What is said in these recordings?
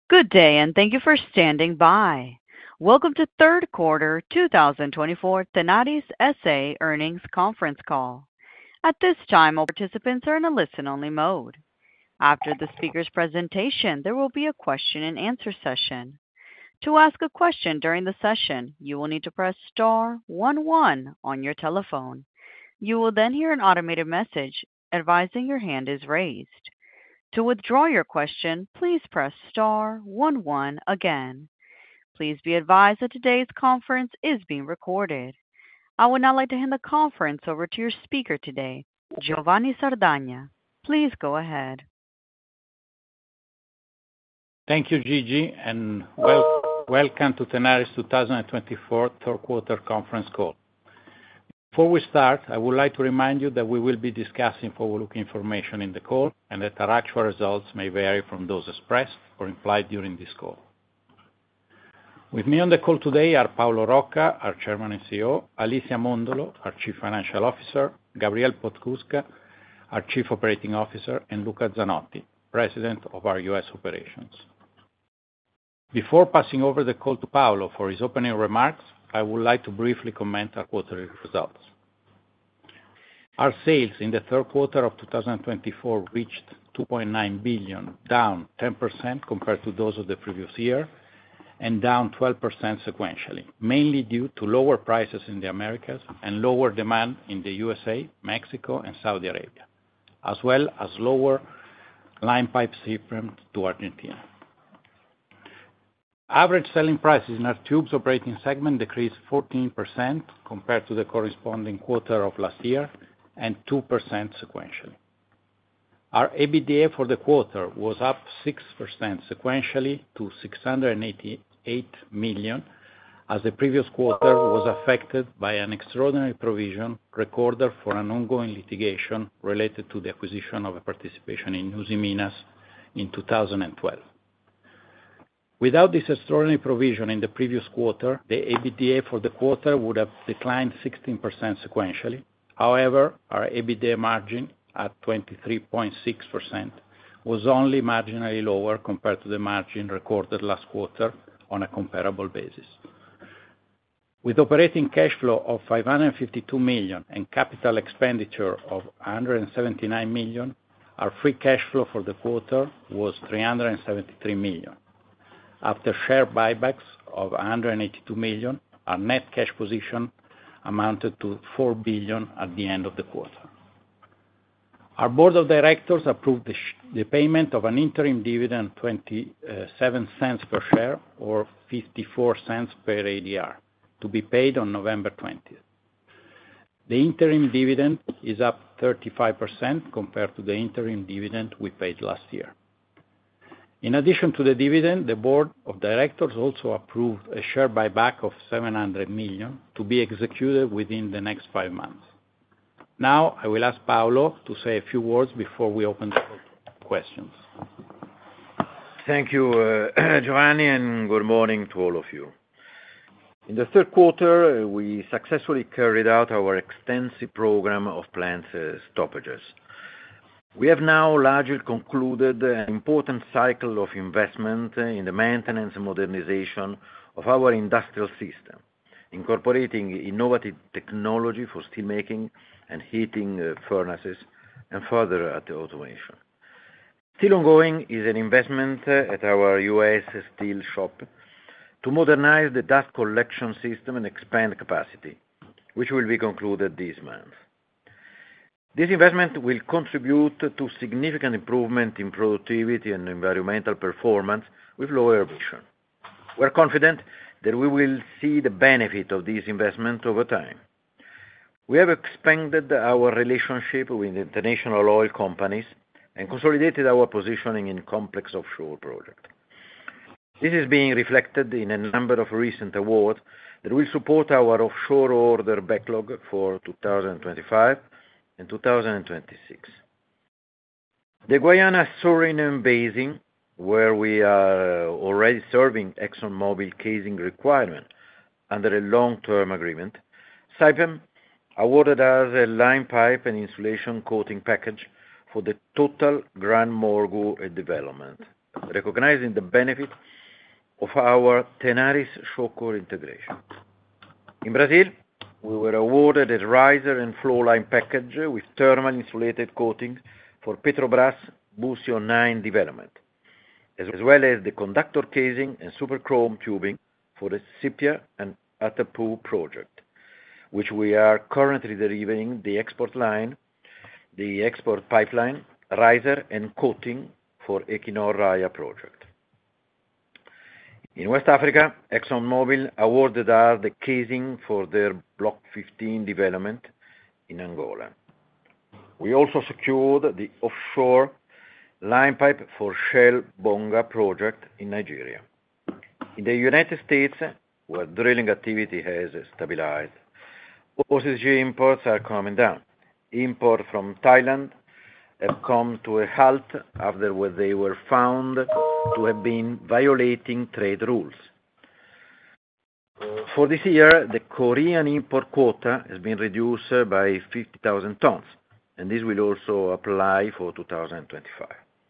Good day, and thank you for standing by. Welcome to third quarter 2024 Tenaris S.A. earnings conference call. At this time, all participants are in a listen-only mode. After the speaker's presentation, there will be a question-and-answer session. To ask a question during the session, you will need to press star 11 on your telephone. You will then hear an automated message advising your hand is raised. To withdraw your question, please press star 11 again. Please be advised that today's conference is being recorded. I would now like to hand the conference over to your speaker today, Giovanni Sardagna. Please go ahead. Thank you, Gigi, and welcome to Tenaris 2024 third quarter conference call. Before we start, I would like to remind you that we will be discussing forward-looking information in the call and that our actual results may vary from those expressed or implied during this call. With me on the call today are Paolo Rocca, our Chairman and CEO, Alicia Mondolo, our Chief Financial Officer, Gabriel Podskubka, our Chief Operating Officer, and Luca Zanotti, President of our U.S. operations. Before passing over the call to Paolo for his opening remarks, I would like to briefly comment on our quarterly results. Our sales in the third quarter of 2024 reached $2.9 billion, down 10% compared to those of the previous year, and down 12% sequentially, mainly due to lower prices in the Americas and lower demand in the USA, Mexico, and Saudi Arabia, as well as lower line pipe shipments to Argentina. Average selling prices in our tubes operating segment decreased 14% compared to the corresponding quarter of last year and 2% sequentially. Our EBITDA for the quarter was up 6% sequentially to $688 million, as the previous quarter was affected by an extraordinary provision recorded for an ongoing litigation related to the acquisition of a participation in Usiminas in 2012. Without this extraordinary provision in the previous quarter, the EBITDA for the quarter would have declined 16% sequentially. However, our EBITDA margin at 23.6% was only marginally lower compared to the margin recorded last quarter on a comparable basis. With operating cash flow of $552 million and capital expenditure of $179 million, our free cash flow for the quarter was $373 million. After share buybacks of $182 million, our net cash position amounted to $4 billion at the end of the quarter. Our board of directors approved the payment of an interim dividend of $0.27 per share, or $0.54 per ADR, to be paid on November 20th. The interim dividend is up 35% compared to the interim dividend we paid last year. In addition to the dividend, the board of directors also approved a share buyback of $700 million to be executed within the next 5 months. Now, I will ask Paolo to say a few words before we open the questions. Thank you, Giovanni, and good morning to all of you. In the third quarter, we successfully carried out our extensive program of plant stoppages. We have now largely concluded an important cycle of investment in the maintenance and modernization of our industrial system, incorporating innovative technology for steelmaking and heating furnaces and further at the automation. Still ongoing is an investment at our U.S. steel shop to modernize the dust collection system and expand capacity, which will be concluded this month. This investment will contribute to significant improvement in productivity and environmental performance with lower emission. We are confident that we will see the benefit of this investment over time. We have expanded our relationship with international oil companies and consolidated our positioning in complex offshore projects. This is being reflected in a number of recent awards that will support our offshore order backlog for 2025 and 2026. The Guyana-Suriname Basin, where we are already serving ExxonMobil casing requirement under a long-term agreement, Saipem awarded us a line pipe and insulation coating package for the Total GranMorgu development, recognizing the benefit of our Tenaris Shawcor integration. In Brazil, we were awarded a riser and flow line package with thermal insulated coating for Petrobras Búzios 9 development, as well as the conductor casing and superchrome tubing for the Sépia and Atapu project, which we are currently delivering the export pipeline, riser and coating for Equinor Raia project. In West Africa, ExxonMobil awarded us the casing for their Block 15 development in Angola. We also secured the offshore line pipe for Shell Bonga project in Nigeria. In the United States, where drilling activity has stabilized, OCTG imports are coming down. Imports from Thailand have come to a halt after they were found to have been violating trade rules. For this year, the Korean import quota has been reduced by 50,000 tons, and this will also apply for 2025.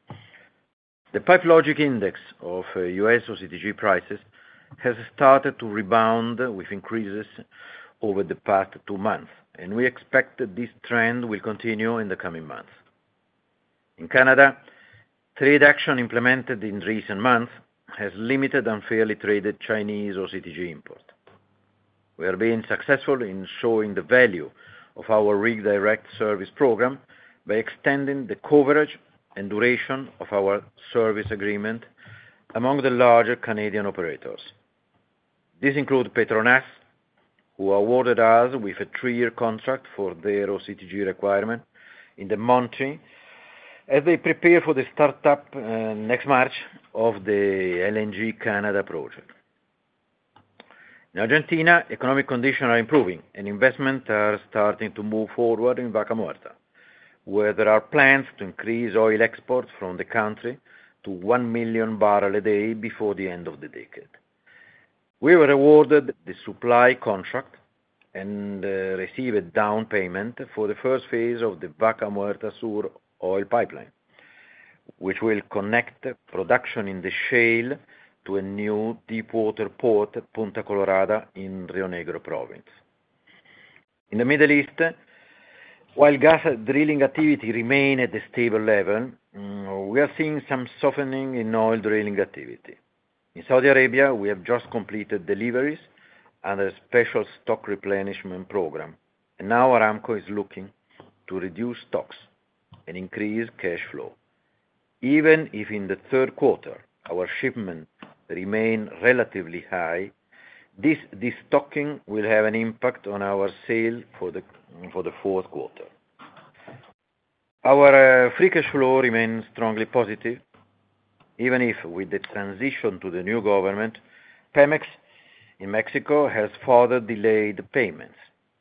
The Pipe Logix Index of US OCTG prices has started to rebound with increases over the past 2 months, and we expect that this trend will continue in the coming months. In Canada, trade action implemented in recent months has limited unfairly traded Chinese OCTG import. We are being successful in showing the value of our Rig Direct service program by extending the coverage and duration of our service agreement among the larger Canadian operators. This includes Petronas, who awarded us with a 3-year contract for their OCTG requirement in the Montney, as they prepare for the startup next March of the LNG Canada project. In Argentina, economic conditions are improving and investments are starting to move forward in Vaca Muerta, where there are plans to increase oil exports from the country to 1 million barrels a day before the end of the decade. We were awarded the supply contract and received a down payment for the first phase of the Vaca Muerta Sur oil pipeline, which will connect production in the shale to a new deepwater port at Punta Colorada in Rio Negro province. In the Middle East, while gas drilling activity remains at a stable level, we are seeing some softening in oil drilling activity. In Saudi Arabia, we have just completed deliveries under a special stock replenishment program, and now Aramco is looking to reduce stocks and increase cash flow. Even if in the third quarter our shipments remain relatively high, this destocking will have an impact on our sales for the fourth quarter. Our free cash flow remains strongly positive, even if with the transition to the new government, Pemex in Mexico has further delayed payments.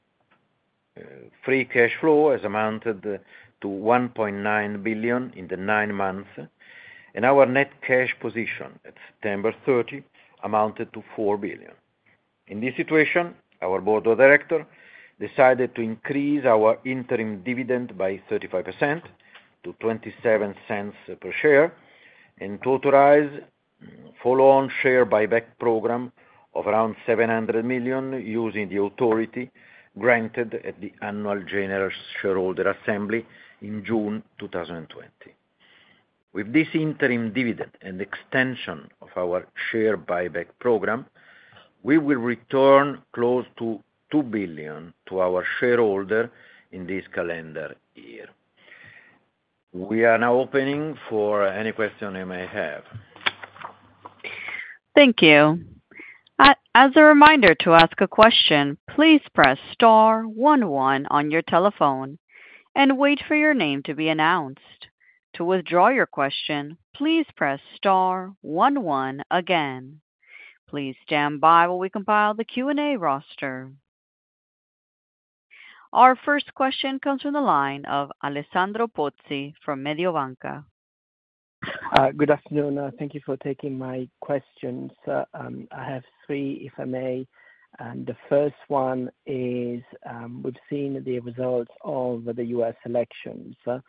Free cash flow has amounted to $1.9 billion in the 9 months, and our net cash position at September 30 amounted to $4 billion. In this situation, our board of directors decided to increase our interim dividend by 35% to 27 cents per share, and to authorize follow-on share buyback program of around $700 million using the authority granted at the annual general shareholder assembly in June 2020. With this interim dividend and extension of our share buyback program, we will return close to $2 billion to our shareholder in this calendar year. We are now opening for any question you may have. Thank you. As a reminder to ask a question, please press star 11 on your telephone and wait for your name to be announced. To withdraw your question, please press star 11 again. Please stand by while we compile the Q&A roster. Our first question comes from the line of Alessandro Pozzi from Mediobanca. Good afternoon. Thank you for taking my questions. I have 3, if I may. The first one is, we've seen the results of the U.S. elections.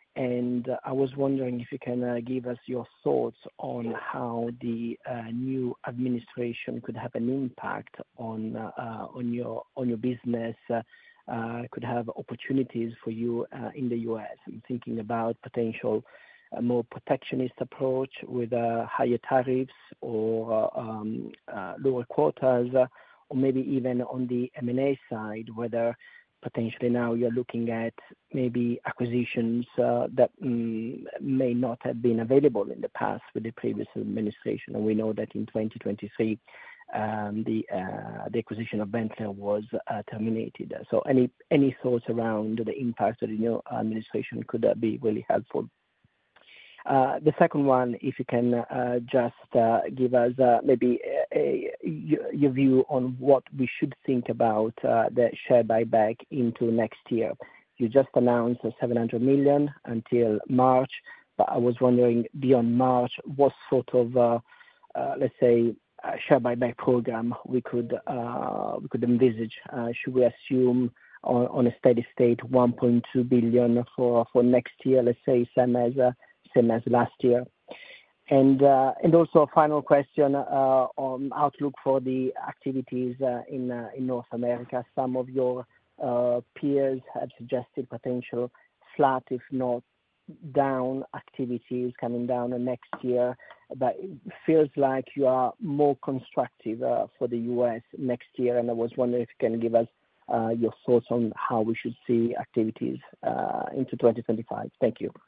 And I was wondering if you can give us your thoughts on how the new administration could have an impact on your business, could have opportunities for you in the U.S. I'm thinking about potential more protectionist approach with higher tariffs or lower quotas, or maybe even on the M&A side, whether potentially now you're looking at maybe acquisitions that may not have been available in the past with the previous administration. And we know that in 2023, the acquisition of Benteler was terminated. So any thoughts around the impact of the new administration could be really helpful. The second one, if you can just give us maybe your view on what we should think about the share buyback into next year. You just announced 700 million until March, but I was wondering beyond March, what sort of, let's say, share buyback program we could envisage. Should we assume on a steady state 1.2 billion for next year, let's say, same as last year? And also a final question on outlook for the activities in North America. Some of your peers have suggested potential flat, if not down, activities coming down next year, but it feels like you are more constructive for the U.S. next year, and I was wondering if you can give us your thoughts on how we should see activities into 2025. Thank you.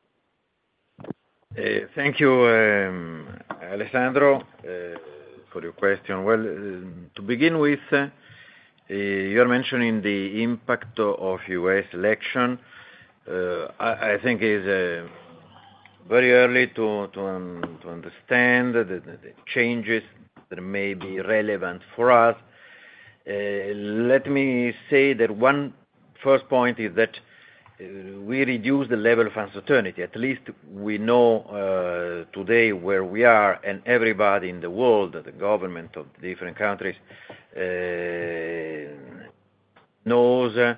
Thank you, Alessandro, for your question. Well, to begin with, you're mentioning the impact of U.S. election. I think it's very early to understand the changes that may be relevant for us. Let me say that one first point is that we reduce the level of uncertainty. At least we know today where we are, and everybody in the world, the government of the different countries, knows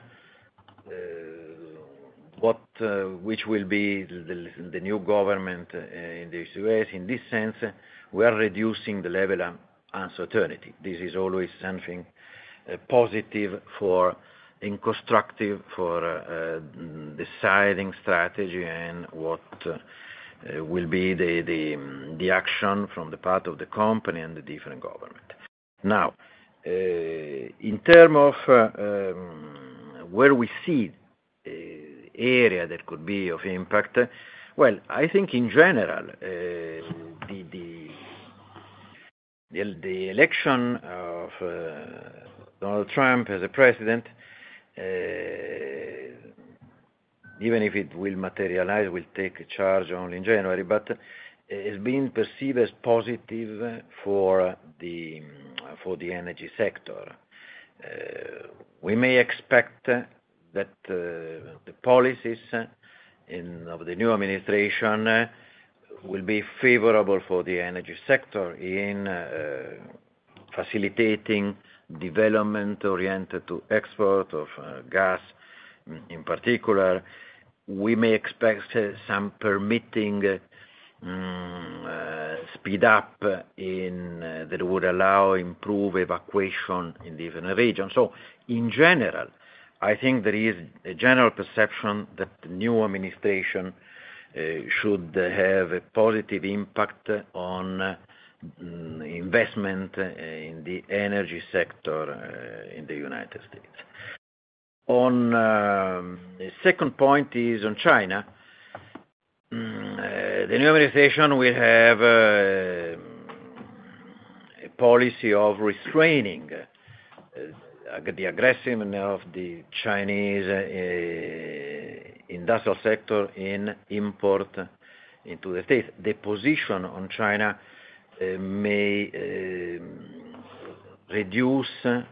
which will be the new government in the U.S. In this sense, we are reducing the level of uncertainty. This is always something positive and constructive for deciding strategy and what will be the action from the part of the company and the different government. Now, in terms of where we see area that could be of impact, well, I think in general, the election of Donald Trump as a president, even if it will materialize, will take charge only in January, but is being perceived as positive for the energy sector. We may expect that the policies of the new administration will be favorable for the energy sector in facilitating development oriented to export of gas in particular. We may expect some permitting speed up that would allow improve evacuation in different regions. So in general, I think there is a general perception that the new administration should have a positive impact on investment in the energy sector in the United States. On the second point is on China. The new administration will have a policy of restraining the aggressiveness of the Chinese industrial sector in import into the States. The position on China may reduce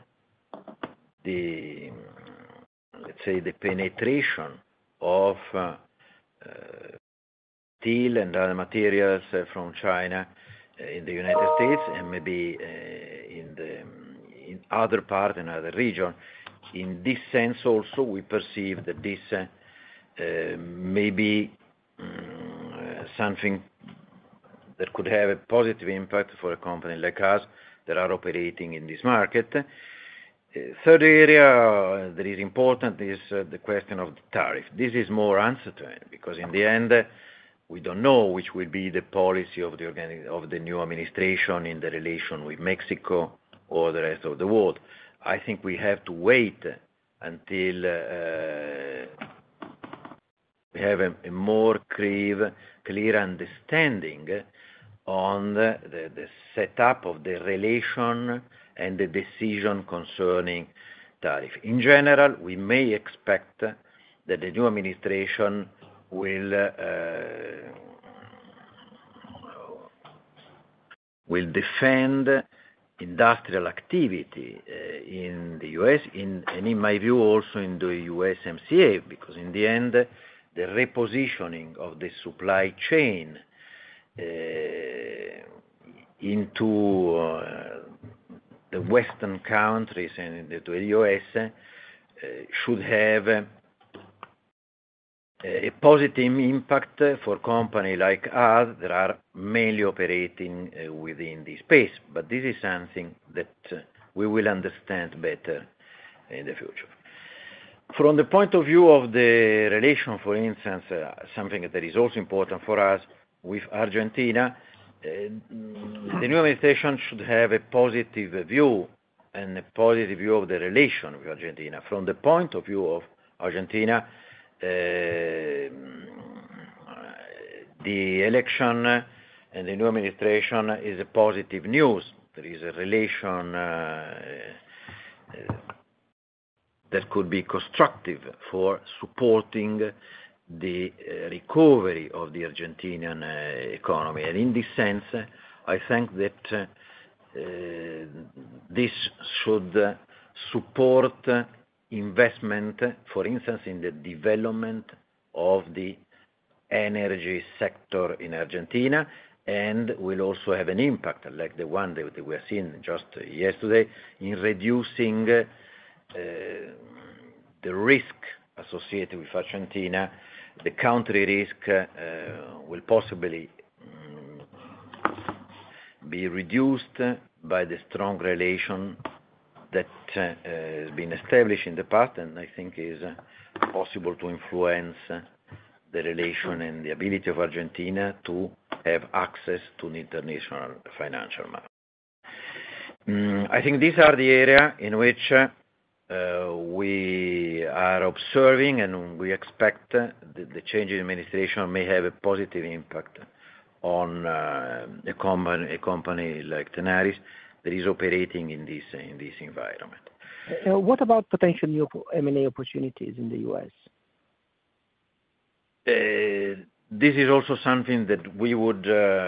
let's say, the penetration of steel and other materials from China in the United States, and maybe in other parts, in other regions. In this sense also, we perceive that this maybe something that could have a positive impact for a company like us that are operating in this market. Third area that is important is the question of the tariff. This is more uncertain because in the end, we don't know which will be the policy of the new administration in the relation with Mexico or the rest of the world. I think we have to wait until we have a more clear understanding on the setup of the relation and the decision concerning tariff. In general, we may expect that the new administration will defend industrial activity in the U.S. and in my view also in the USMCA, because in the end the repositioning of the supply chain into the Western countries and to the U.S. Should have a positive impact for companies like us that are mainly operating within this space. But this is something that we will understand better in the future. From the point of view of the relation, for instance, something that is also important for us with Argentina, the new administration should have a positive view and a positive view of the relation with Argentina. From the point of view of Argentina, the election and the new administration is a positive news. There is a relation that could be constructive for supporting the recovery of the Argentinian economy. And in this sense, I think that this should support investment, for instance, in the development of the energy sector in Argentina, and will also have an impact, like the one that we have seen just yesterday, in reducing the risk associated with Argentina. The country risk will possibly be reduced by the strong relation that has been established in the past, and I think is possible to influence the relation and the ability of Argentina to have access to the international financial market. I think these are the area in which we are observing, and we expect the change in administration may have a positive impact on a company like Tenaris that is operating in this environment. What about potential new M&A opportunities in the U.S.? This is also something that we would,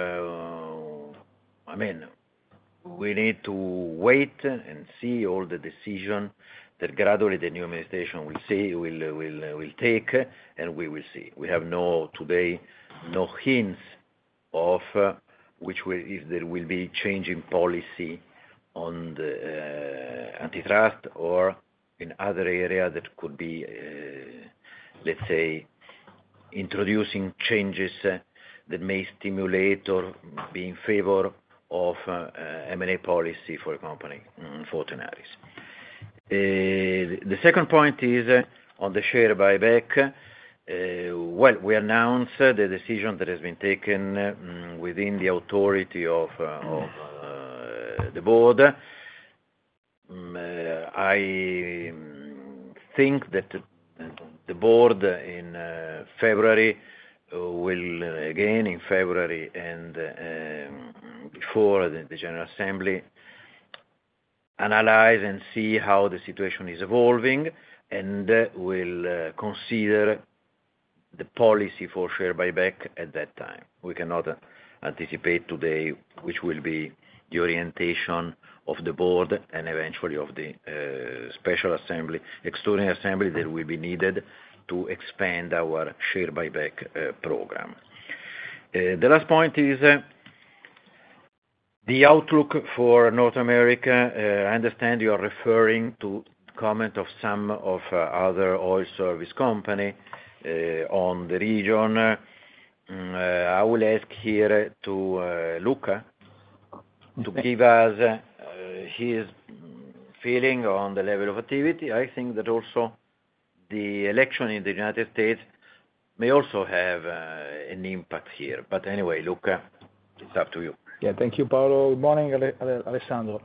we need to wait and see all the decision that gradually the new administration will take, and we will see. We have today no hints of if there will be changing policy on the antitrust or in other area that could be, let's say, introducing changes that may stimulate or be in favor of M&A policy for a company, for Tenaris. The second point is on the share buyback. We announced the decision that has been taken within the authority of the board. I think that the board in February will again in February and before the General Assembly analyze and see how the situation is evolving, and will consider the policy for share buyback at that time. We cannot anticipate today which will be the orientation of the board and eventually of the special assembly, extraordinary assembly that will be needed to expand our share buyback program. The last point is the outlook for North America. I understand you are referring to comment of some of other oil service company on the region. I will ask here to Luca to give us his feeling on the level of activity. I think that also the election in the United States may also have an impact here. But anyway, Luca, it's up to you. Yeah, thank you, Paolo. Good morning, Alessandro.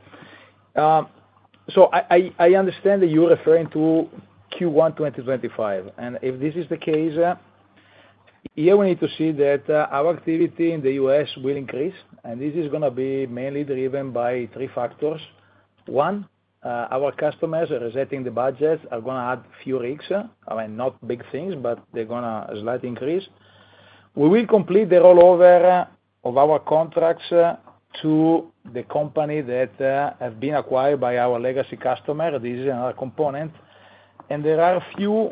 So I understand that you're referring to Q1 2025, and if this is the case, here we need to see that our activity in the U.S. will increase, and this is going to be mainly driven by three factors. One, our customers are resetting the budgets, are going to add few rigs. I mean, not big things, but they're going to slightly increase. We will complete the rollover of our contracts to the company that have been acquired by our legacy customer. This is another component. And there are a few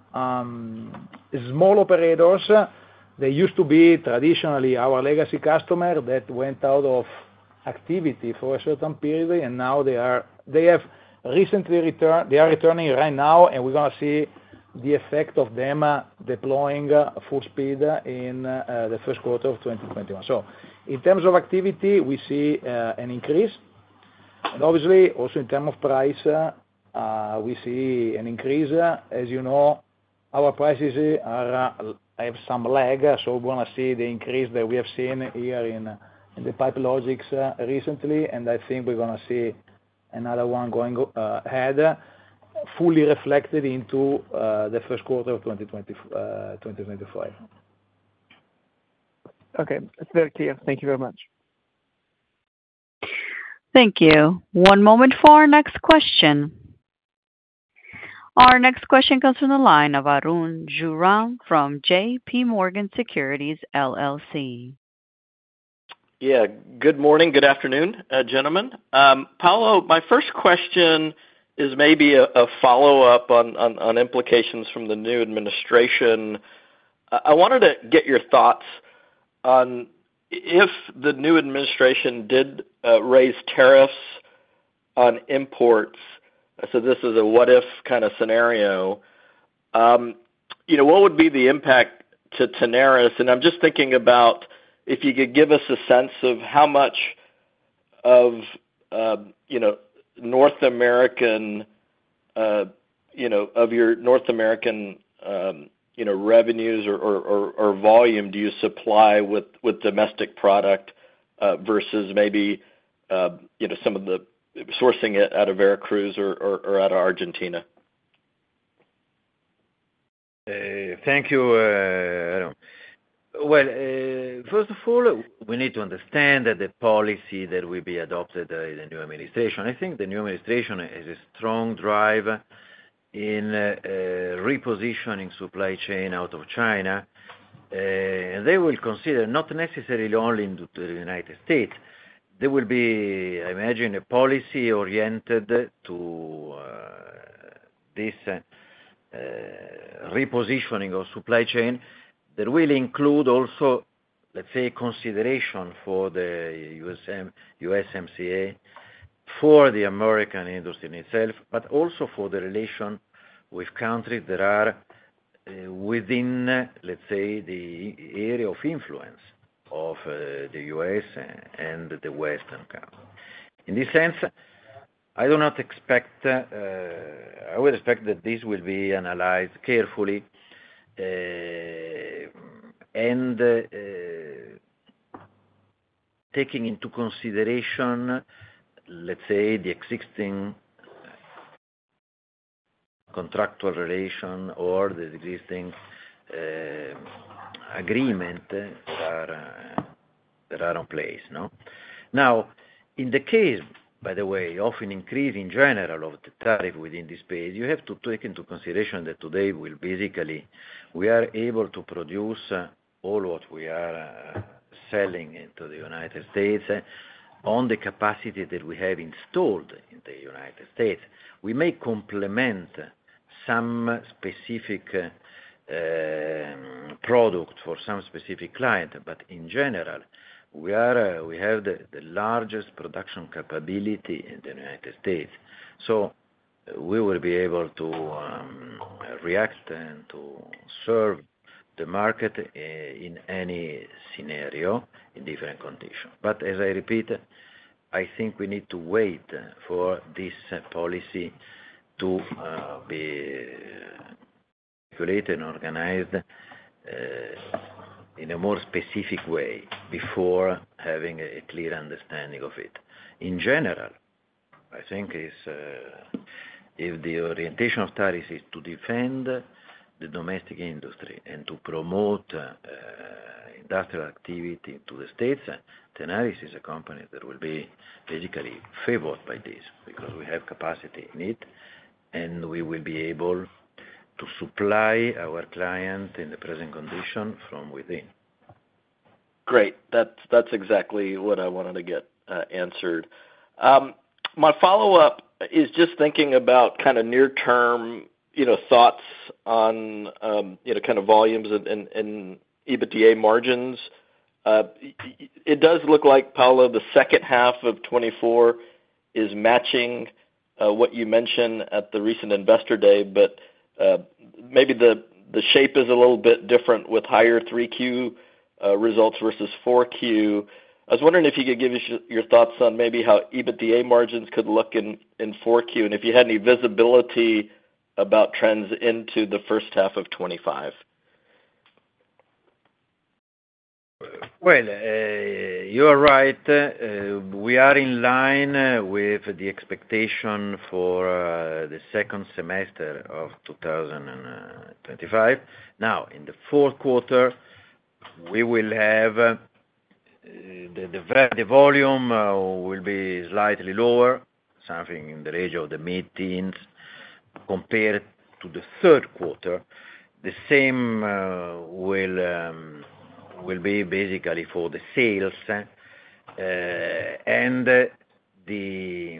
small operators. They used to be traditionally our legacy customer that went out of activity for a certain period, and now they have recently returned. They are returning right now, and we're going to see the effect of them deploying full speed in the first quarter of 2021. So in terms of activity, we see an increase. And obviously, also in terms of price, we see an increase. As you know, our prices have some lag, so we're going to see the increase that we have seen here in the Pipe Logix recently, and I think we're going to see another one going ahead, fully reflected into the first quarter of 2025. Okay, that's very clear. Thank you very much. Thank you. One moment for our next question. Our next question comes from the line of Arun Jayaram from J.P. Morgan Securities LLC. Yeah, good morning, good afternoon, gentlemen. Paolo, my first question is maybe a follow-up on implications from the new administration. I wanted to get your thoughts on if the new administration did raise tariffs on imports. So this is a what-if kind of scenario. What would be the impact to Tenaris? And I'm just thinking about if you could give us a sense of how much of North American of your North American revenues or volume do you supply with domestic product versus maybe some of the sourcing it out of Veracruz or out of Argentina? Thank you, Aaron. Well, first of all, we need to understand that the policy that will be adopted in the new administration. I think the new administration has a strong drive in repositioning supply chain out of China. They will consider not necessarily only into the United States. There will be, I imagine, a policy oriented to this repositioning of supply chain that will include also, let's say, consideration for the USMCA, for the American industry in itself, but also for the relation with countries that are within, let's say, the area of influence of the U.S. and the Western countries. In this sense, I do not expect, I would expect that this will be analyzed carefully and taking into consideration, let's say, the existing contractual relation or the existing agreement that are in place. No? Now, in the case, by the way, of an increase in general of the tariff within this space, you have to take into consideration that today we are able to produce all what we are selling into the United States on the capacity that we have installed in the United States. We may complement some specific product for some specific client, but in general, we have the largest production capability in the United States. So we will be able to react and to serve the market in any scenario in different conditions. But as I repeat, I think we need to wait for this policy to be calculated and organized in a more specific way before having a clear understanding of it. In general, I think if the orientation of tariffs is to defend the domestic industry and to promote industrial activity to the States, Tenaris is a company that will be basically favored by this because we have capacity in it and we will be able to supply our client in the present condition from within. Great. That's exactly what I wanted to get answered. My follow-up is just thinking about kind of near-term, thoughts on, kind of volumes and EBITDA margins. It does look like, Paolo, the second half of 24 is matching what you mentioned at the recent Investor Day, but maybe the shape is a little bit different with higher 3Q results versus 4Q. I was wondering if you could give us your thoughts on maybe how EBITDA margins could look in 4Q, and if you had any visibility about trends into the first half of 25. Well, you are right. We are in line with the expectation for the second semester of 2025. Now, in the fourth quarter, we will have the volume will be slightly lower, something in the range of the mid-teens compared to the third quarter. The same will be basically for the sales, and the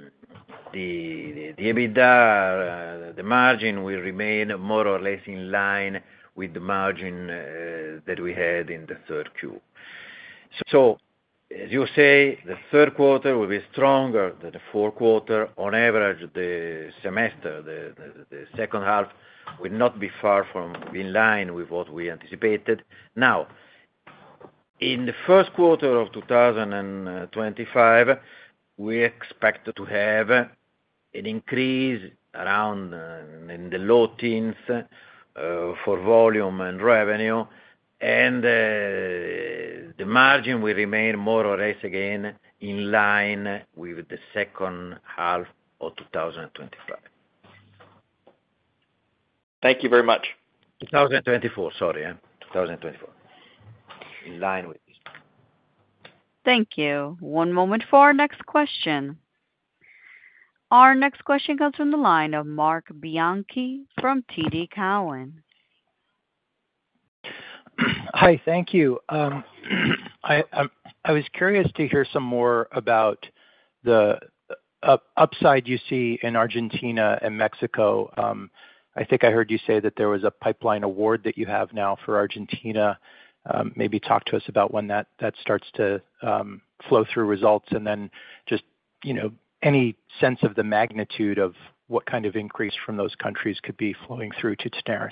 EBITDA, the margin will remain more or less in line with the margin that we had in the third Q. So, as you say, the third quarter will be stronger than the fourth quarter. On average, the semester, the second half, will not be far from in line with what we anticipated. Now, in the first quarter of 2025, we expect to have an increase around in the low teens for volume and revenue, and the margin will remain more or less again in line with the second half of 2025. Thank you very much. 2024, sorry, 2024. In line with this. Thank you. One moment for our next question. Our next question comes from the line of Marc Bianchi from TD Cowen. Hi, thank you. I was curious to hear some more about the upside you see in Argentina and Mexico. I think I heard you say that there was a pipeline award that you have now for Argentina. Maybe talk to us about when that starts to flow through results, and then just, any sense of the magnitude of what kind of increase from those countries could be flowing through to Tenaris.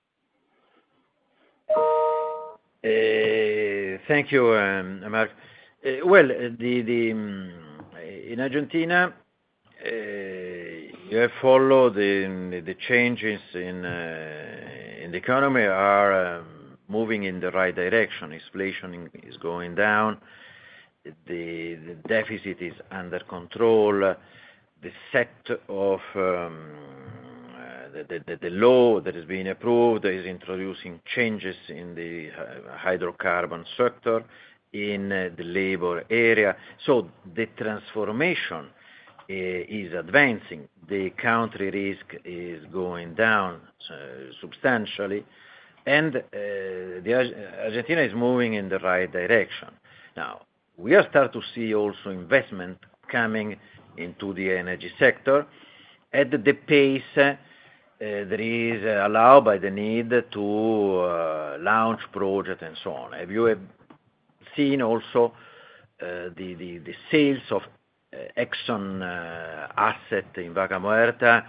Thank you, Mark. Well, in Argentina, you have followed the changes in the economy are moving in the right direction. Inflation is going down. The deficit is under control. The set of the law that has been approved is introducing changes in the hydrocarbon sector, in the labor area. So the transformation is advancing. The country risk is going down substantially, and Argentina is moving in the right direction. Now, we are starting to see also investment coming into the energy sector at the pace that is allowed by the need to launch projects and so on. Have you seen also the sales of Exxon asset in Vaca Muerta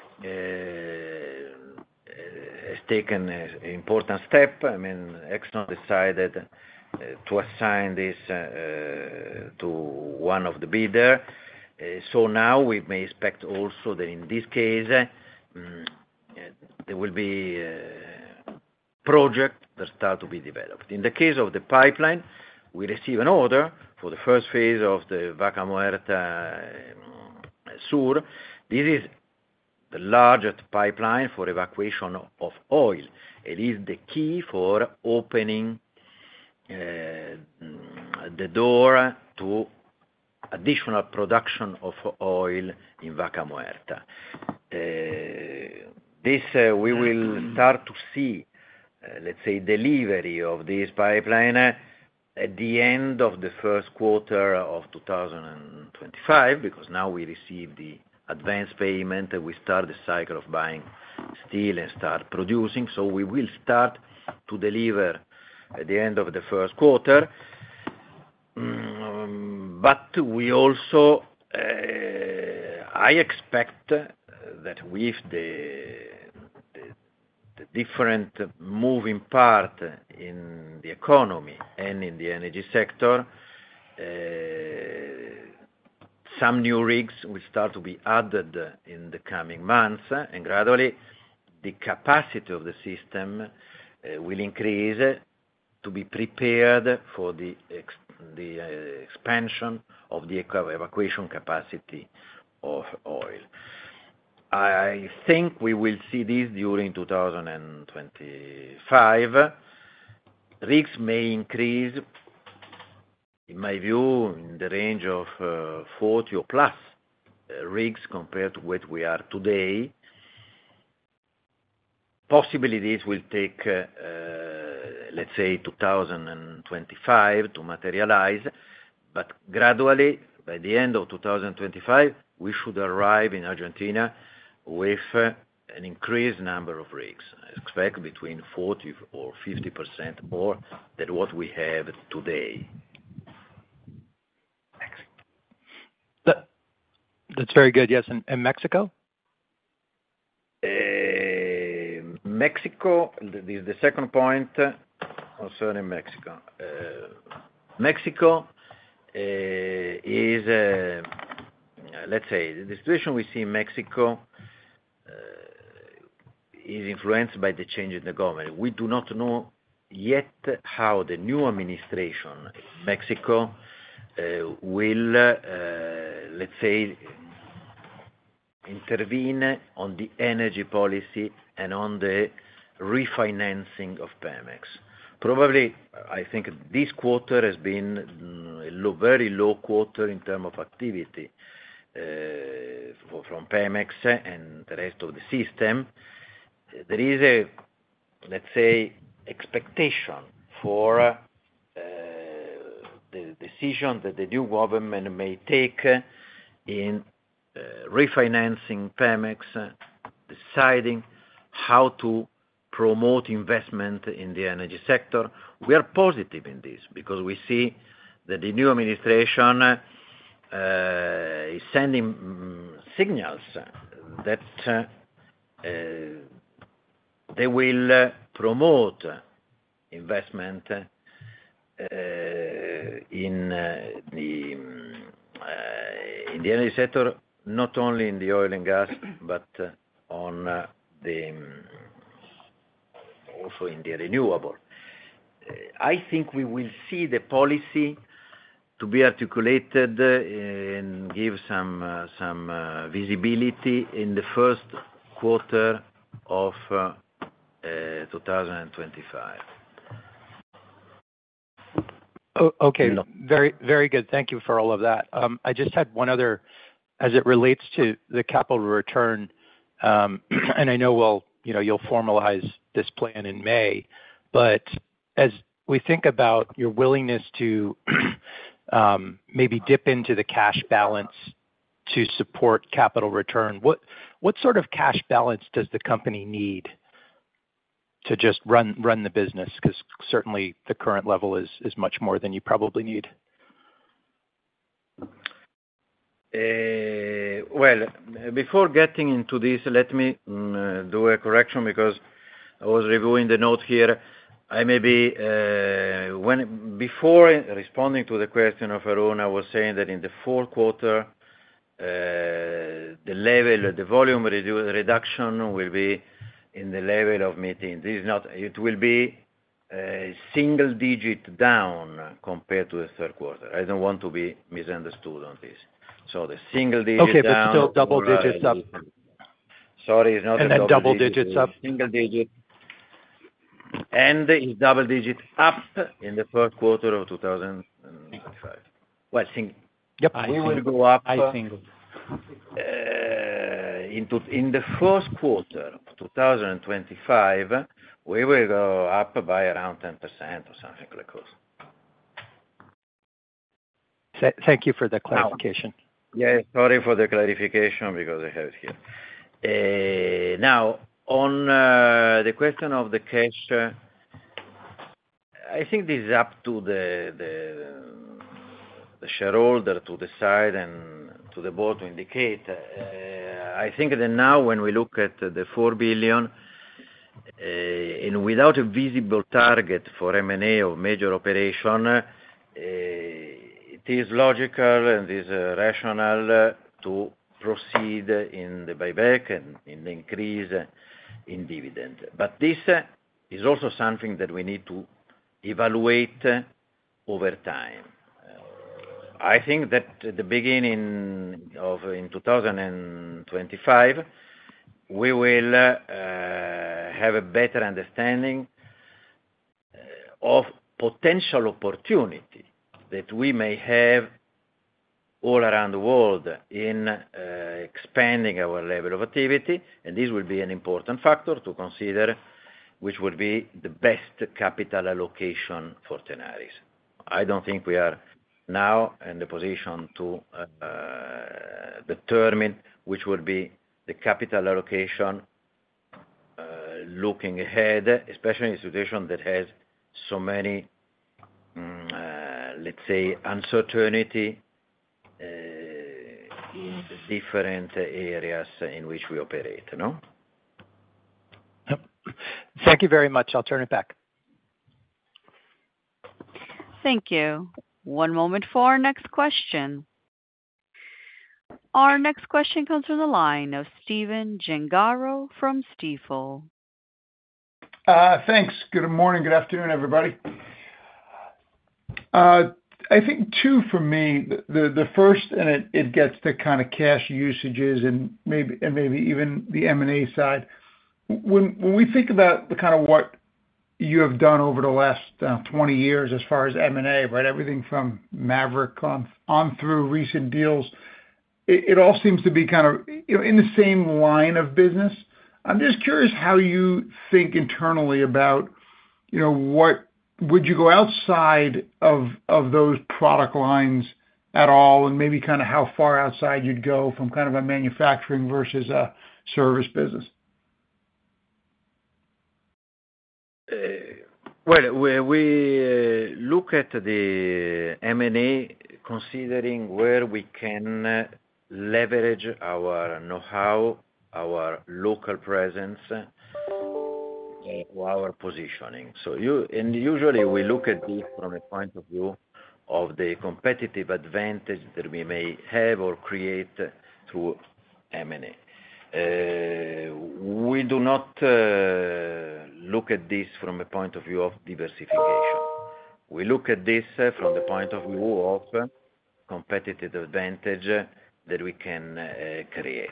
has taken an important step. I mean, Exxon decided to assign this to one of the bidder. So now we may expect also that in this case there will be projects that start to be developed. In the case of the pipeline, we receive an order for the first phase of the Vaca Muerta Sur. This is the largest pipeline for evacuation of oil. It is the key for opening the door to additional production of oil in Vaca Muerta. We will start to see, let's say, delivery of this pipeline at the end of the first quarter of 2025, because now we receive the advance payment, and we start the cycle of buying steel and start producing. So we will start to deliver at the end of the first quarter. But we also, I expect that with the different moving part in the economy and in the energy sector, some new rigs will start to be added in the coming months, and gradually the capacity of the system will increase to be prepared for the expansion of the evacuation capacity of oil. I think we will see this during 2025. Rigs may increase, in my view, in the range of 40 or plus rigs compared to what we are today. Possibly this will take, let's say, 2025 to materialize, but gradually, by the end of 2025, we should arrive in Argentina with an increased number of rigs. I expect between 40 or 50% more than what we have today. That's very good. Yes, and Mexico? Mexico, the second point concerning Mexico. Mexico is, let's say, the situation we see in Mexico is influenced by the change in the government. We do not know yet how the new administration in Mexico will, let's say, intervene on the energy policy and on the refinancing of Pemex. Probably, I think this quarter has been a very low quarter in terms of activity from Pemex and the rest of the system. There is a, let's say, expectation for the decision that the new government may take in refinancing Pemex, deciding how to promote investment in the energy sector. We are positive in this because we see that the new administration is sending signals that they will promote investment in the energy sector, not only in the oil and gas, but on also in the renewable. I think we will see the policy to be articulated and give some visibility in the first quarter of 2025. Okay, very, very good. Thank you for all of that. I just had one other, as it relates to the capital return, and I know you'll formalize this plan in May, but as we think about your willingness to maybe dip into the cash balance to support capital return, what sort of cash balance does the company need to just run the business? Because certainly the current level is much more than you probably need. Well, before getting into this, let me do a correction because I was reviewing the note here. I maybe before responding to the question of Arun, I was saying that in the fourth quarter, the volume reduction will be in the level of mid-teens. This is not. It will be single digit down compared to the third quarter. I don't want to be misunderstood on this. So the single digit down. Okay, but still double digits up. Sorry, it's not. And then double digits up. Single digit. And it's double digit up in the first quarter of 2025. Well, yep. We will go up. I think. In the first quarter of 2025, we will go up by around 10% or something like that. Thank you for the clarification. Yeah, sorry for the clarification because I have it here. Now, on the question of the cash, I think this is up to the shareholder to decide and to the board to indicate. I think that now when we look at the 4 billion, and without a visible target for M&A of major operation, it is logical and is rational to proceed in the buyback and in the increase in dividend. But this is also something that we need to evaluate over time. I think that at the beginning of in 2025, we will have a better understanding of potential opportunity that we may have all around the world in expanding our level of activity, and this will be an important factor to consider, which would be the best capital allocation for Tenaris. I don't think we are now in the position to determine which would be the capital allocation looking ahead, especially in a situation that has so many, let's say, uncertainty in the different areas in which we operate, no? Thank you very much. I'll turn it back. Thank you. One moment for our next question. Our next question comes from the line of Stephen Gengaro from Stifel. Thanks. Good morning. Good afternoon, everybody. I think two for me. The first, and it gets to kind of cash usages and maybe even the M&A side. When we think about the kind of what you have done over the last 20 years as far as M&A, right? Everything from Maverick on through recent deals, it all seems to be kind of in the same line of business. I'm just curious how you think internally about what would you go outside of those product lines at all, and maybe kind of how far outside you'd go from kind of a manufacturing versus a service business. Well, we look at the M&A considering where we can leverage our know-how, our local presence, our positioning. So usually we look at this from a point of view of the competitive advantage that we may have or create through M&A. We do not look at this from a point of view of diversification. We look at this from the point of view of competitive advantage that we can create.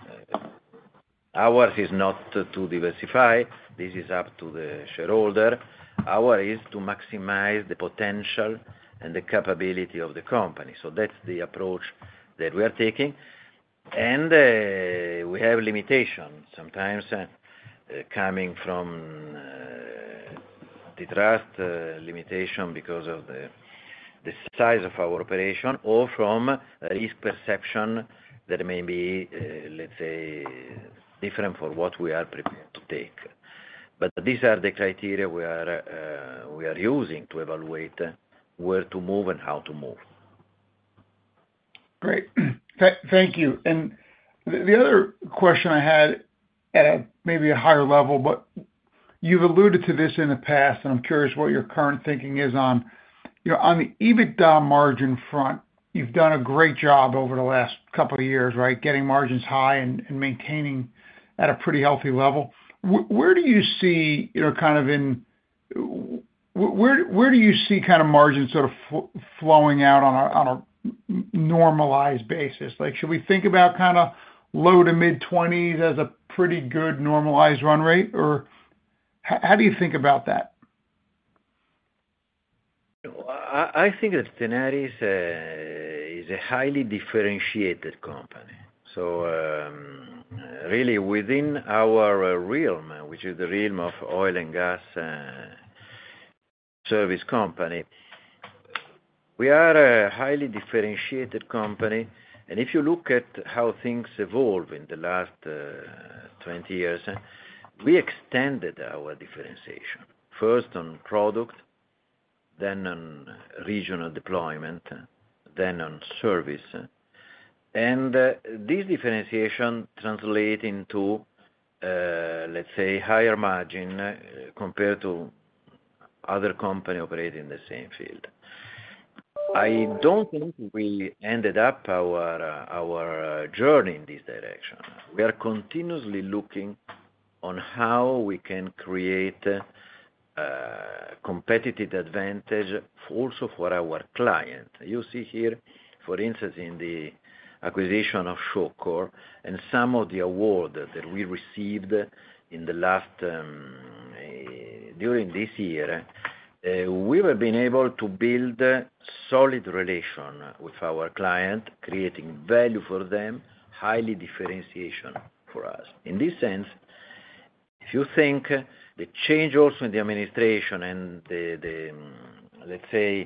Ours is not to diversify. This is up to the shareholder. Ours is to maximize the potential and the capability of the company. So that's the approach that we are taking. And we have limitations, sometimes coming from antitrust limitation because of the size of our operation, or from risk perception that may be, let's say, different for what we are prepared to take. But these are the criteria we are using to evaluate where to move and how to move. Great. Thank you. And the other question I had at maybe a higher level, but you've alluded to this in the past, and I'm curious what your current thinking is on, on the EBITDA margin front. You've done a great job over the last couple of years, right? Getting margins high and maintaining at a pretty healthy level. Where do you see, where do you see kind of margins sort of flowing out on a normalized basis? Like, should we think about kind of low to mid-20s as a pretty good normalized run rate, or how do you think about that? I think that Tenaris is a highly differentiated company. So really within our realm, which is the realm of oil and gas service company, we are a highly differentiated company. And if you look at how things evolve in the last 20 years, we extended our differentiation, first on product, then on regional deployment, then on service. And this differentiation translates into, let's say, higher margin compared to other companies operating in the same field. I don't think we ended up our journey in this direction. We are continuously looking on how we can create competitive advantage also for our client. You see here, for instance, in the acquisition of Shawcor and some of the awards that we received in the last during this year, we have been able to build solid relation with our client, creating value for them, highly differentiation for us. In this sense, if you think the change also in the administration and the let's say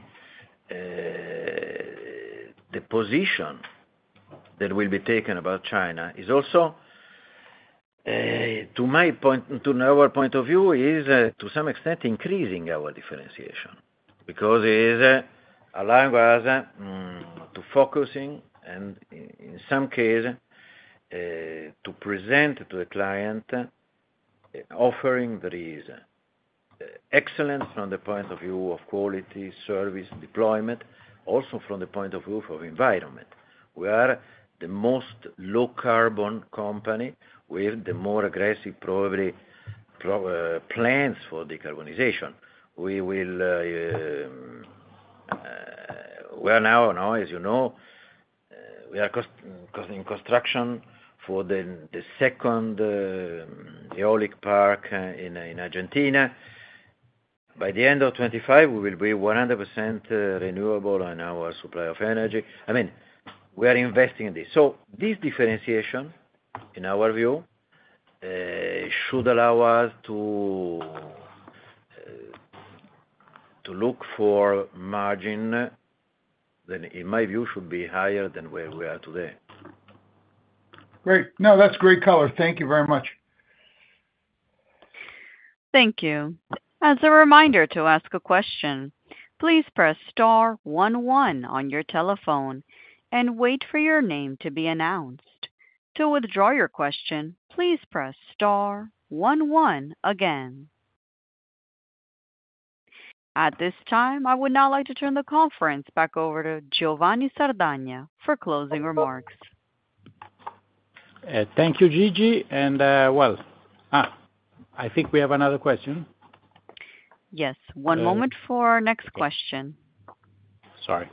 the position that will be taken about China is also, to our point of view, is to some extent increasing our differentiation, because it is allowing us to focusing and in some cases to present to a client offering that is excellent from the point of view of quality, service, deployment, also from the point of view of environment. We are the most low carbon company with the more aggressive probably plans for decarbonization. We are now, as you know, we are in construction for the second eolic park in Argentina. By the end of 2025, we will be 100% renewable in our supply of energy. I mean, we are investing in this. So this differentiation, in our view, should allow us to look for margin that, in my view, should be higher than where we are today. Great. No, that's great color. Thank you very much. Thank you. As a reminder to ask a question, please press star 11 on your telephone and wait for your name to be announced. To withdraw your question, please press star 11 again. At this time, I would now like to turn the conference back over to Giovanni Sardagna for closing remarks. Thank you, Gigi. And, I think we have another question. Yes. One moment for our next question. Sorry.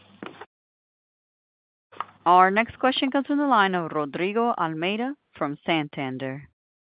Our next question comes from the line of Rodrigo Almeida from Santander.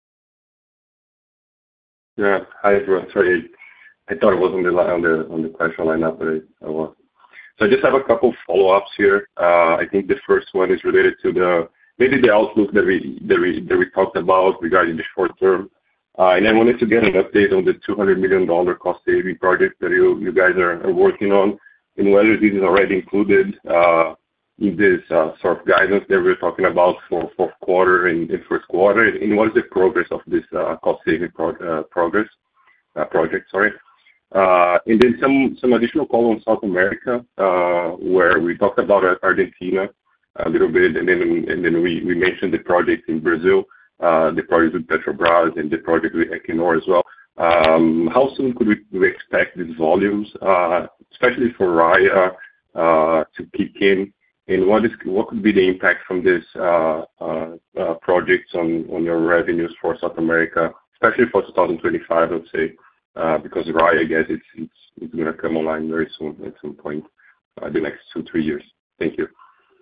Yeah. Hi, everyone. Sorry, I thought it was on the question lineup, but I was. So I just have a couple follow-ups here. I think the first one is related to maybe the outlook that we talked about regarding the short term. And I wanted to get an update on the $200 million cost saving project that you guys are working on, and whether this is already included in this sort of guidance that we're talking about for fourth quarter and first quarter, and what is the progress of this cost saving project? Sorry. And then some additional call on South America, where we talked about Argentina. a little bit. And then we mentioned the project in Brazil, the project with Petrobras and the project with Equinor as well. How soon could we expect these volumes, especially for Raia, to kick in? And what could be the impact from these projects on your revenues for South America, especially for 2025, let's say, because Raia, I guess it's going to come online very soon at some point, the next 2-3 years. Thank you.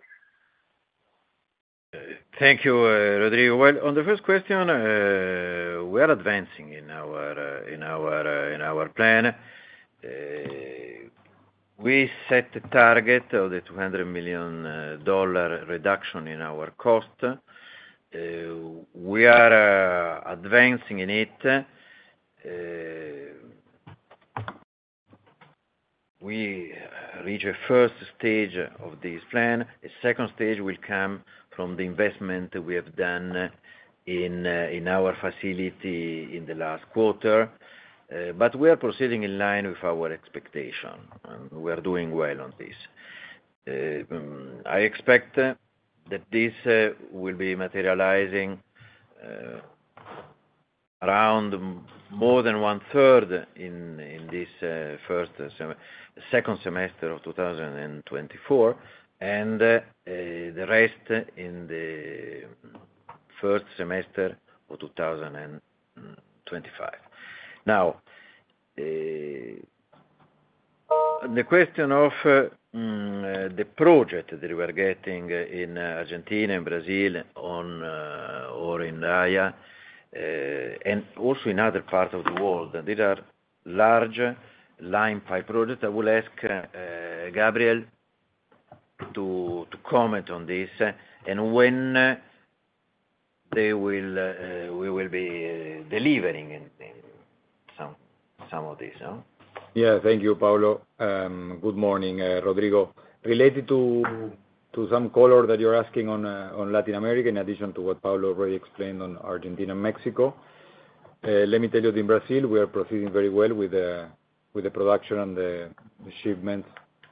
Thank you, Rodrigo. Well, on the first question, we are advancing in our plan. We set the target of the $200 million reduction in our cost. We are advancing in it. We reach a first stage of this plan. A second stage will come from the investment we have done in our facility in the last quarter. But we are proceeding in line with our expectation, and we are doing well on this. I expect that this will be materializing around more than 1/3 in this second semester of 2024, and the rest in the first semester of 2025. Now, the question of the project that we are getting in Argentina and Brazil or in Raia, and also in other parts of the world, these are large line pipe projects. I will ask Gabriel to comment on this and when we will be delivering in some of this. Yeah, thank you, Paulo. Good morning, Rodrigo. Related to some color that you're asking on Latin America, in addition to what Paulo already explained on Argentina and Mexico, let me tell you that in Brazil, we are proceeding very well with the production and the shipments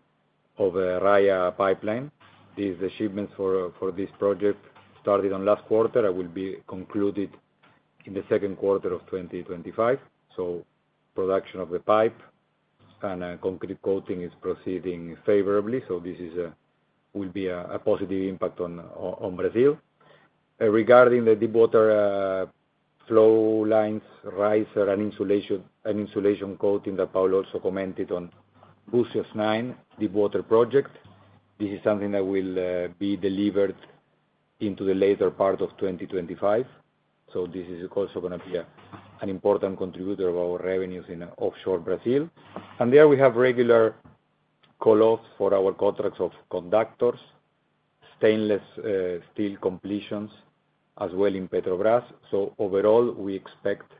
of the Raia pipeline. The shipments for this project started on last quarter and will be concluded in the second quarter of 2025. So production of the pipe and concrete coating is proceeding favorably. So this will be a positive impact on Brazil. Regarding the deepwater flow lines, riser, and insulation coating that Paulo also commented on, Búzios 9 deepwater project, this is something that will be delivered into the later part of 2025. So this is also going to be an important contributor of our revenues in offshore Brazil. And there we have regular call-offs for our contracts of conductors, stainless steel completions, as well in Petrobras. So overall, we expect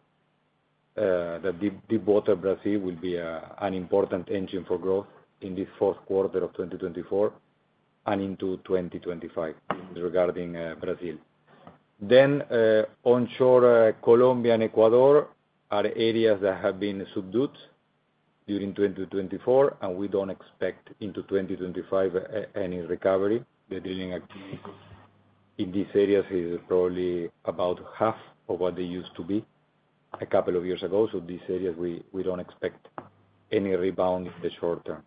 that deepwater Brazil will be an important engine for growth in this fourth quarter of 2024 and into 2025 regarding Brazil. Then onshore Colombia and Ecuador are areas that have been subdued during 2024, and we don't expect into 2025 any recovery. The drilling activity in these areas is probably about half of what they used to be a couple of years ago. So these areas, we don't expect any rebound in the short term.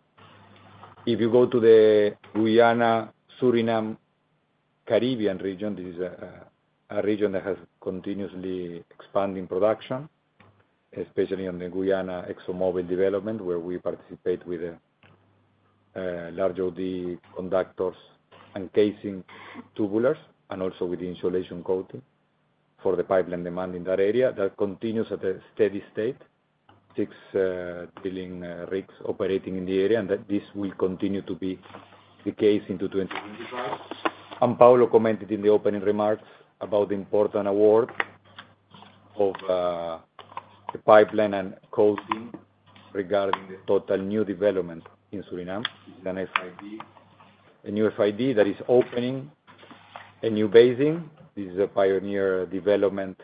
If you go to the Guyana, Suriname, Caribbean region, this is a region that has continuously expanding production, especially on the Guyana ExxonMobil development, where we participate with large OD conductors and casing tubulars, and also with the insulation coating for the pipeline demand in that area. That continues at a steady state, 6 drilling rigs operating in the area, and that this will continue to be the case into 2025. And Paulo commented in the opening remarks about the important award of the pipeline and coating regarding the total new development in Suriname. It's an FID, a new FID that is opening a new basin. This is a pioneer development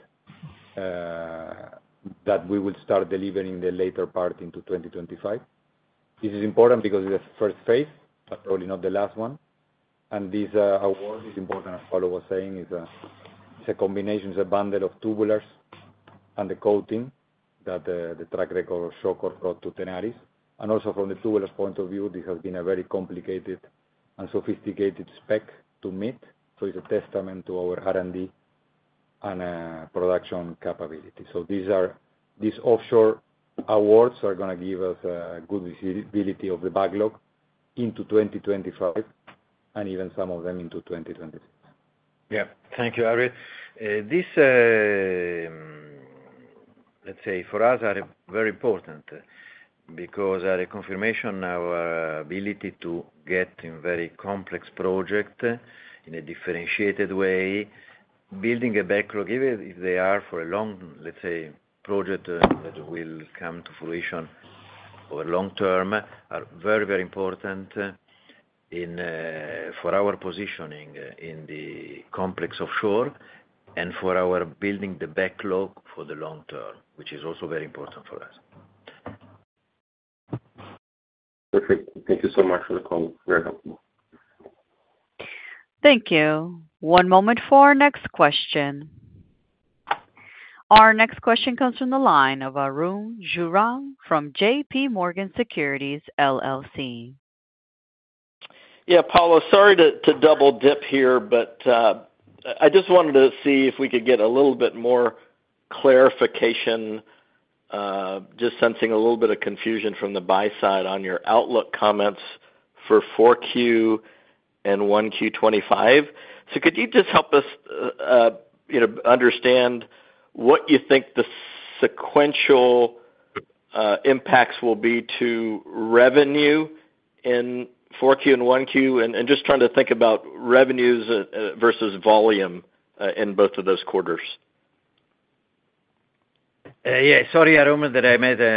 that we will start delivering the later part into 2025. This is important because it's the first phase, but probably not the last one. This award is important, as Paolo was saying, it's a combination, it's a bundle of tubulars and the coating that the track record of Shawcor brought to Tenaris. Also from the tubulars point of view, this has been a very complicated and sophisticated spec to meet. So it's a testament to our R&D and production capability. So these offshore awards are going to give us a good visibility of the backlog into 2025 and even some of them into 2026. Yeah, thank you, Ariel. This, let's say, for us are very important because are a confirmation our ability to get in very complex project in a differentiated way, building a backlog, even if they are for a long, let's say, project that will come to fruition over long term, are very, very important for our positioning in the complex offshore and for our building the backlog for the long term, which is also very important for us. Perfect. Thank you so much for the call. Very helpful. Thank you. One moment for our next question. Our next question comes from the line of Arun Jayaram from J.P. Morgan Securities, LLC. Yeah, Paolo, sorry to double dip here, but I just wanted to see if we could get a little bit more clarification, just sensing a little bit of confusion from the buy side on your outlook comments for 4Q and 1Q25. So could you just help us understand what you think the sequential impacts will be to revenue in 4Q and 1Q, and just trying to think about revenues versus volume in both of those quarters? Yeah, sorry, Arun, that I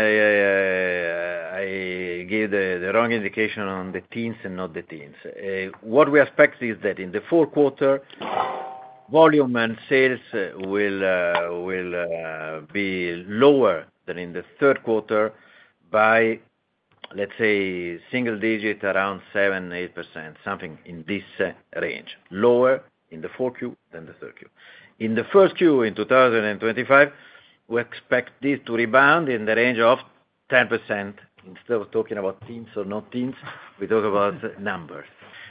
gave the wrong indication on the teens and not the teens. What we expect is that in the fourth quarter, volume and sales will be lower than in the third quarter by, let's say, single digit, around 7-8%, something in this range. Lower in the 4Q than the 3Q. In the first Q in 2025, we expect this to rebound in the range of 10%. Instead of talking about teens or not teens, we talk about numbers.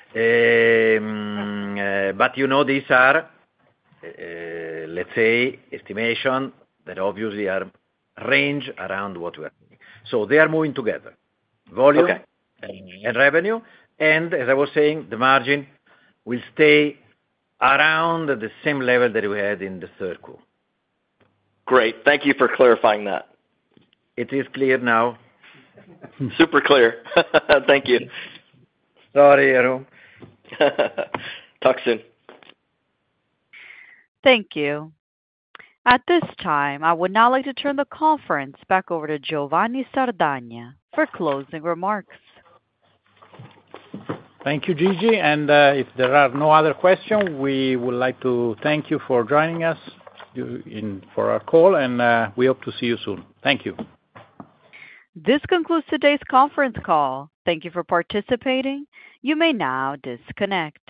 But these are, let's say, estimation that obviously are range around what we are doing. So they are moving together, volume and revenue. And as I was saying, the margin will stay around the same level that we had in the third quarter. Great. Thank you for clarifying that. It is clear now. Super clear. Thank you. Sorry, Arun. Talk soon. Thank you. At this time, I would now like to turn the conference back over to Giovanni Sardagna for closing remarks. Thank you, Gigi. And if there are no other questions, we would like to thank you for joining us for our call, and we hope to see you soon. Thank you. This concludes today's conference call. Thank you for participating. You may now disconnect.